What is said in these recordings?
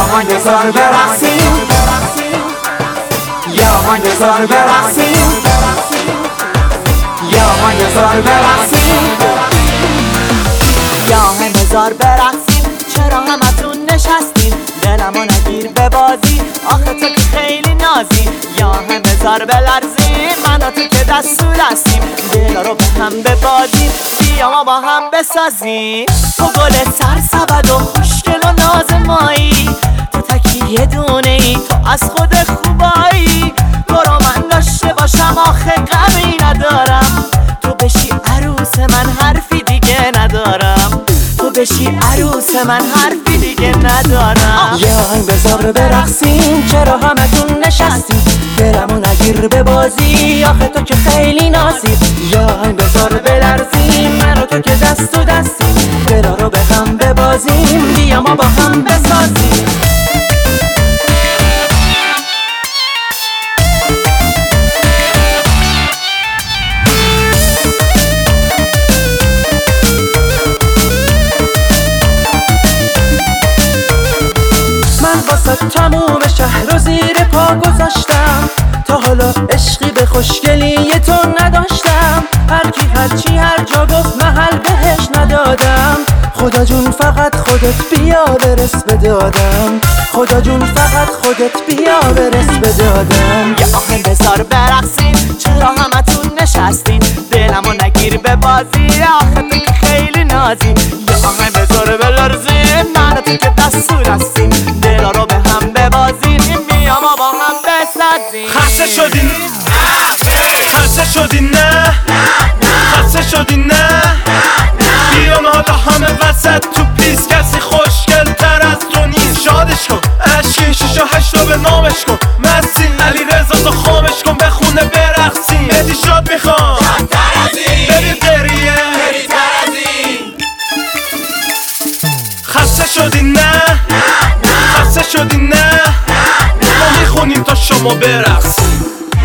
آهنگ بذار برقصیم، یا آهنگ بذار برقصیم، یا آهنگ بذار برقصیم، یا آهنگ بذار برقصیم. چرا همتون نشستین دلمو نگیر به بازی، آخه تو که خیلی نازی. یا آهنگ بذار بلرزیم، من و تو که دست تو دستیم، دلا رو به هم ببازیم، بیا ما با هم بسازیم. تو گل سرسبد و خوشگل و نازمایی، تو تکیه دونه ای، تو از خود خوبایی. برو من داشته باشم آخه غمی ندارم، تو بشی عروس من حرفی دیگه ندارم، تو بشی عروس من حرفی دیگه ندارم. یا آهنگ بذار برقصیم، چرا همتون نشستیم دلمو نگیر به بازی، آخه تو که خیلی نازی. یا آهنگ بذار بلرزیم، من و تو که دست تو دستیم، دلا رو به هم ببازیم، بیا ما با هم بسازیم. تموم شهر رو زیر پا گذاشتم، تا حالا عشقی به خوشگلی تو نداشتم. هر کی هرچی هر جا گفت محل بهش ندادم، خدا جون فقط خودت بیا برس بدادم، خدا جون فقط خودت بیا برس بدادم. یا آهنگ بذار برقصین، چرا همتون نشستین دلمو نگیر به بازی، آخه تو که خیلی نازی. یا آهنگ بذار بلرزین، من و تو که دست تو دستیم، دلا رو به هم ببازیم، بیا ما با هم بسازیم. خسته شدین خسته شدین نه خسته شدین نه بیان حالا همه وسط تو پیس، کسی خوشگل تر از تو نیست. شادش کن اشکین 6 و 8 رو به نامش کن، مسین علی رضا تو خامش کن، به خونه برقصیم. ادی شاد میخوام ببین قریه خسته شدین نه خسته شدین نه ما میخونیم تا شما برقصیم.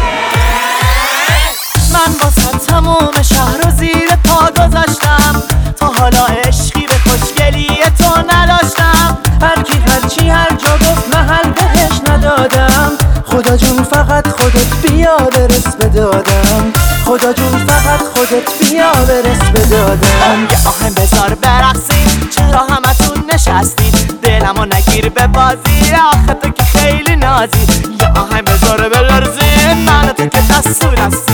من واسه تموم شهر رو زیر پا گذاشتم، تا حالا عشقی به خوشگلی تو نداشتم. هر کی هرچی هر جا گفت محل بهش ندادم، خدا جون فقط خودت بیا برس بدادم، خدا جون فقط خودت بیا برس بدادم. یا آهنگ بذار برقصیم، چرا همتون نشستین دلمو نگیر به بازی، آخه تو که خیلی نازی. یا آهنگ بذار بلرزیم، من و تو که دست تو دستیم،